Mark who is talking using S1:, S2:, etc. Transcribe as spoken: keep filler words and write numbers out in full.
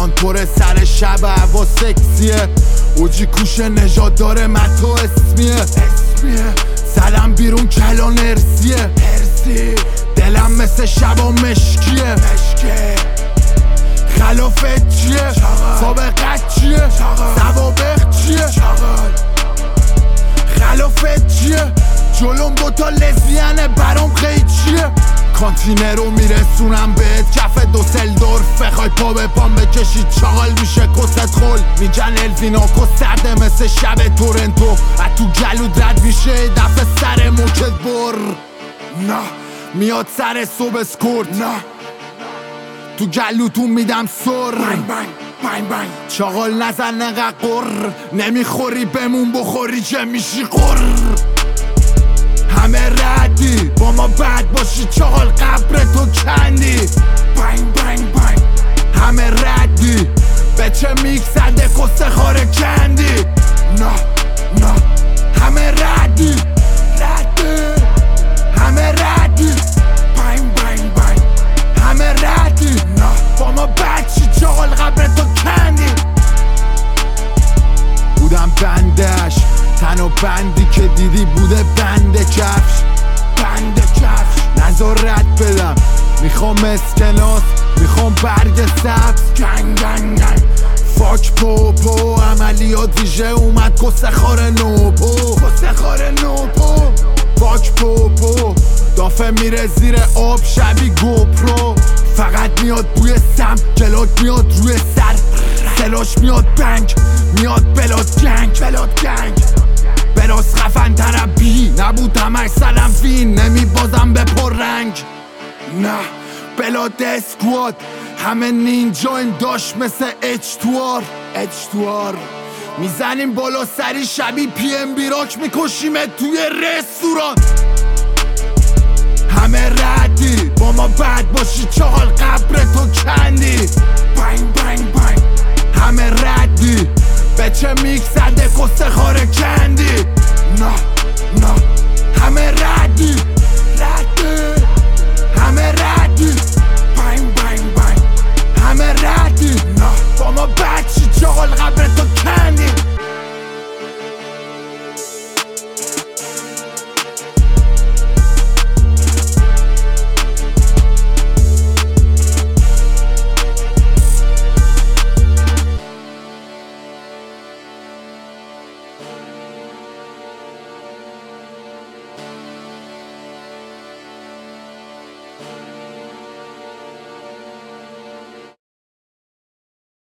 S1: تهران پر سر شب هوا سکسیه، اوجی کوشه نژاد داره متو اسمیه اسمیه زدم بیرون کلان ارسیه ارسی دلم مثل شبا مشکیه مشکیه خلافت چیه؟ سابقت چیه؟ سوابق چیه؟ خلافت چیه؟ جلوم دوتا لزبیانه برام خیلی چیه؟ کانتینه رو میرسونم بهت کف دوسلدورف، بخوای پا به پام بکشی چاقال میشه کست خل. میگن الویناکو سرده مثل شب تورنتو، از تو گلود رد میشه دفعه سر موکت بر. نه میاد سر صبح اسکورت، نه تو گلوتون میدم سر. بنگ بنگ بنگ بنگ چاقال نزن نقا قر، نمیخوری بمون بخوری که میشی قر. همه ردی با ما بد باشی چاقال قبر تو کندی. بنگ بنگ بنگ همه ردی به چه میک زده کسته خاره کندی. نه نه همه ردی ردی همه ردی. بنگ بنگ بنگ همه ردی نه با ما بد چی چاقال قبر تو کندی. بودم بندش تنها بندی که دیدی بوده بند کفش بند کفش. نزار رد بدم میخوام اسکناس، میخوام برگ سبز. گنگ گنگ گنگ فاک پو پو عملیات ویژه اومد کسته خار نوپو کسته خار نوپو. فاک پو پو دافه میره زیر آب شبی گوپرو، فقط میاد بوی سم جلات میاد روی سر، سلاش میاد بنگ میاد بلاد گنگ بلاد گنگ. براس خفن تربی نبود همش سلم فین، نمی بازم به پر رنگ. نه بلاد اسکواد همه نینجایم داشت مثل اچ توار اچ توار. میزنیم بالا سری شبی پی ام بیراک میکشیمت توی رستوران. همه ردی با ما بد باشی چاقال قبر تو کندی. بنگ بنگ بنگ همه ردی به چه میک زده کسته خاره کندی. نه نه همه ردی ردی همه ردی. بنگ بنگ بنگ همه ردی نه با ما بد چی چاقال قبر تو کندی.